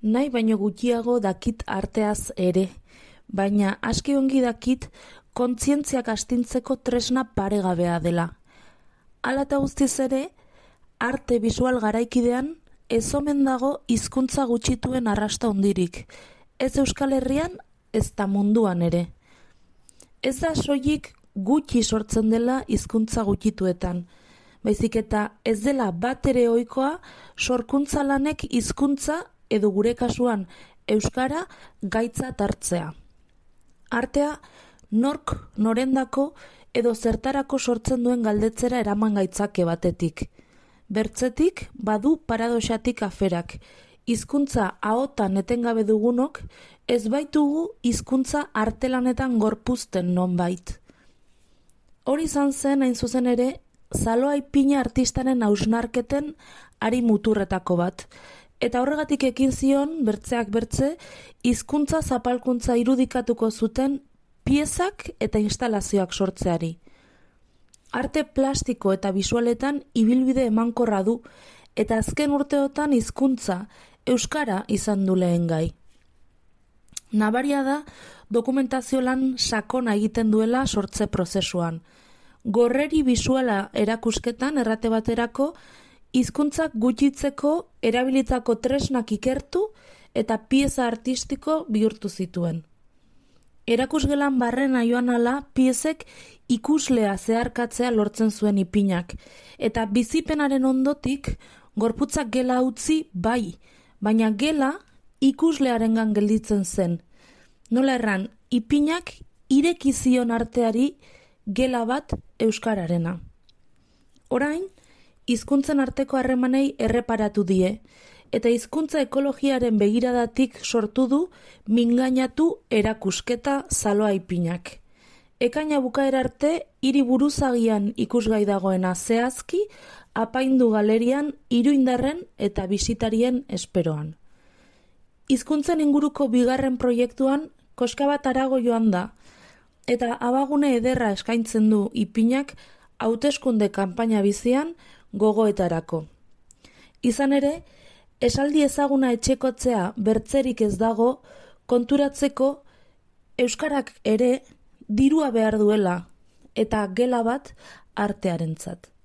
Nahi baino gutxiago dakit arteaz ere, baina aski ongi dakit kontzientziak astintzeko tresna paregabea dela. Hala eta guztiz ere, arte bisual garaikidean ez omen dago hizkuntza gutxituen arrasta hundirik, ez Euskal Herrian, ez da munduan ere. Ez da soilik gutxi sortzen dela hizkuntza gutxituetan, baizik eta ez dela bat ere ohikoa sorkuntza lanek hizkuntza edo gure kasuan euskara gaitzat hartzea. Artea nork norendako edo zertarako sortzen duen galdetzera eraman gaitzake batetik. Bertzetik badu paradoxatik aferak. Hizkuntza ahotan etengabe dugunok ez baitugu hizkuntza artelanetan gorpuzten nonbait. Hori izan zen hain zuzen ere Zaloa Ipina artistaren hausnarketen ari muturretako bat, eta horregatik ekin zion, bertzeak bertze, hizkuntza zapalkuntza irudikatuko zuten piezak eta instalazioak sortzeari. Arte plastiko eta bisualetan ibilbide emankorra du, eta azken urteotan hizkuntza euskara izan du lehen gai. Nabaria da dokumentazio lan sakona egiten duela sortze prozesuan. Gorreri bisuala erakusketan errate baterako hizkuntzak gutxitzeko erabilitako tresnak ikertu eta pieza artistiko bihurtu zituen. Erakusgelan barrena joan ala piezek ikuslea zeharkatzea lortzen zuen Ipinak, eta bizipenaren ondotik gorputzak gela utzi bai, baina gela ikuslearengan gelditzen zen. Nola erran, Ipinak ireki zion arteari gela bat euskararena. Orain, hizkuntzen arteko harremanei erreparatu die, eta hizkuntza ekologiaren begiradatik sortu du mingainatu erakusketa Zaloa Ipinak. Ekaina bukaera arte, hiri buruzagian ikusgai dagoena zehazki, apaindu galerian Iruindarren eta bisitarien esperoan. Hizkuntzen inguruko bigarren proiektuan koska bat harago joan da, eta abagune ederra eskaintzen du Ipinak hauteskunde kanpaina bizian gogoetarako. Izan ere, esaldi ezaguna etxekotzea bertzerik ez dago konturatzeko euskarak ere dirua behar duela eta gela bat artearentzat.